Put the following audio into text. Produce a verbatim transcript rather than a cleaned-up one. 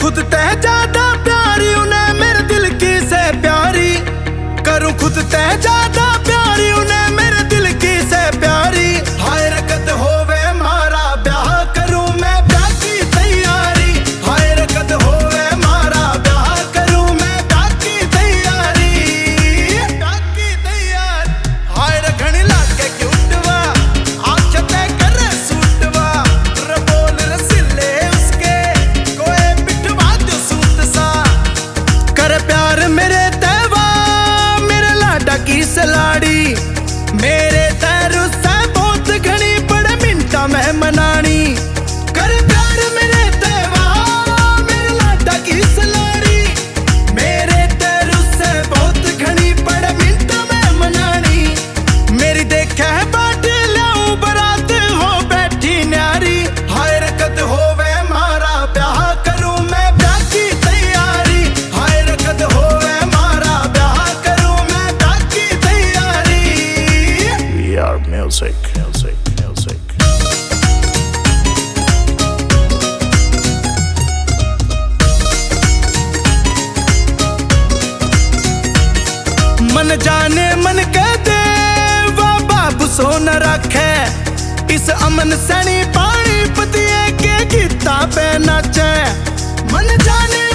खुद ते ज्यादा प्यारी उन्हें मेरे दिल की से प्यारी, करूं खुद ते ज्यादा प्यारी उन्हें मेरे दिल की से प्यारी। हाय रकत होवे मारा ब्याह करूं मैं ब्याह की तैयारी, हाय रकत होवे मारा ब्याह करूं मैं ब्याह की तैयारी, ब्याह की तैयारी। हाय रखनी लागे क्यूटवा आँख पे करे सूटवा, रबोल रसीले उसके कोई पिटवा दो सूट सा, कर प्यार मेरे तेवा मेरे लाडा की सलाड़ी, मेरे तैरू से बहुत घनी बड़े मिनटा में मनानी। कर प्यार मेरे तेवा मेरे लाडा की सलाड़ी, मेरे तैरू से बहुत घनी बड़े मिनटा में मनानी। मेरी देखे बाट लाऊं बरात हो बैठी न्यारी, हाय रकत होवे मारा ब्याह करूं मैं ब्याह की तैयारी, हाय रकत होवे मारा ब्याह करूं मैं ब्याह की तैयारी। We are music, music, music. मन जाने मन कह दे वाह बाबू सोन रखे, इस अमन सैनी पानी पतिए के गीता पे नाचे। मन जाने